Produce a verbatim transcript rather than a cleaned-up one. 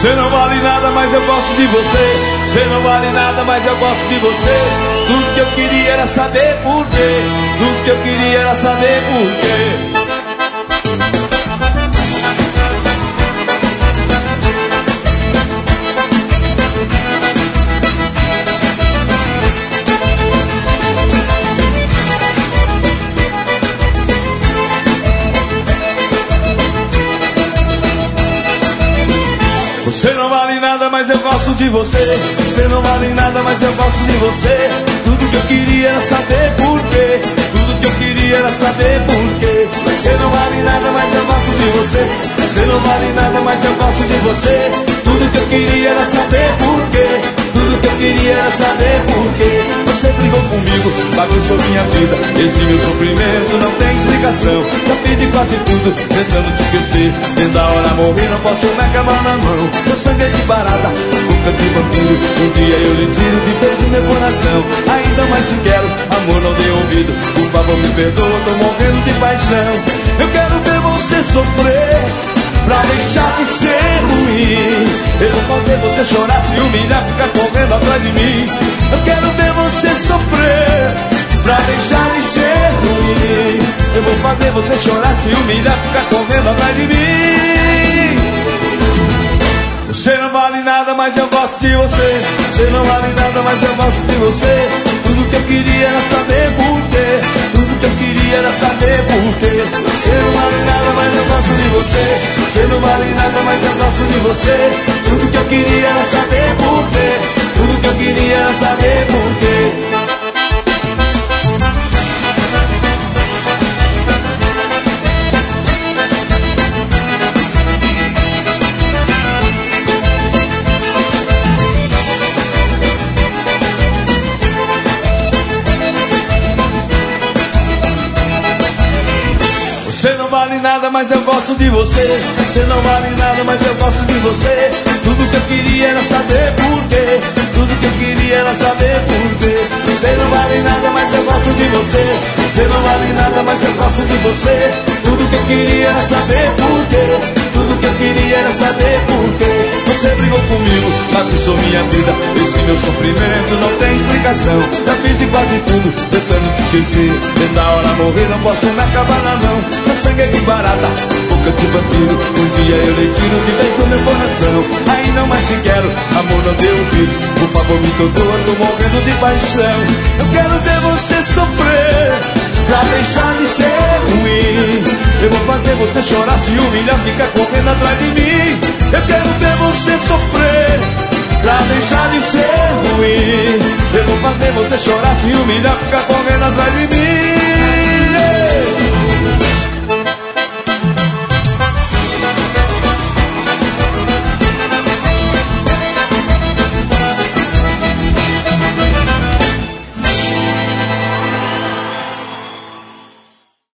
Você não vale nada, mas eu gosto de você. Você não vale nada, mas eu gosto de você. Tudo que eu queria era saber por quê. Tudo que eu queria era saber por quê. Você não vale nada, mas eu gosto de você. Você não vale nada, mas eu gosto de você. Tudo que eu queria era saber por quê. Tudo que eu queria era saber por quê. Você não vale nada, mas eu gosto de você. Você não vale nada, mas eu gosto de você. Tudo que eu queria era saber por quê. Tudo que eu queria era saber por quê. Você brigou comigo, bagunçou minha vida. Esse meu sofrimento não tem explicação. Já fiz de quase tudo, tentando te esquecer. Dentro da hora morrer, não posso me acabar na mão. Meu sangue é de barata, boca de vampiro. Um dia eu lhe tiro de vez do meu coração. Ainda mais te quero, amor, não dê ouvido. Por favor, me perdoa, tô morrendo de paixão. Eu quero ver você sofrer, pra deixar de ser ruim. Eu vou fazer você chorar, se humilhar, ficar correndo atrás de mim. Eu quero ver você sofrer, pra deixar de ser ruim. Eu vou fazer você chorar, se humilhar, ficar correndo atrás de mim. Você não vale nada, mas eu gosto de você. Você não vale nada, mas eu gosto de você. Tudo que eu queria era saber por quê. Tudo que eu queria era saber por quê. Você não vale nada, mas eu gosto de você. Você não vale nada, mas eu gosto de você. Tudo que eu queria era saber por quê. Tudo que eu queria era saber por quê. Você não vale nada, mas eu gosto de você. Você não vale nada, mas eu gosto de você. Tudo que eu queria era saber por quê. Tudo que eu queria era saber por quê. Você não vale nada, mas eu gosto de você. Você não vale nada, mas eu gosto de você. Tudo que eu queria era saber por quê. Tudo que eu queria era saber por quê. Você brigou comigo, bagunçou minha vida. Esse meu sofrimento não tem explicação. Já fiz de quase tudo, tentando te esquecer. Dentro da hora morrer, não posso me acabar na mão. Seu sangue é de barata, boca de vampiro. Um dia eu lhe tiro de vez do meu coração. Aí não mais te quero, amor, não dê ouvidos. Por favor, me perdoa, tô morrendo de paixão. Eu quero ver você sofrer, pra deixar de ser ruim. Eu vou fazer você chorar, se humilhar, ficar correndo atrás de mim. Eu quero ver você sofrer, pra deixar de ser ruim. Eu vou fazer você chorar, se humilhar, ficar correndo atrás de mim.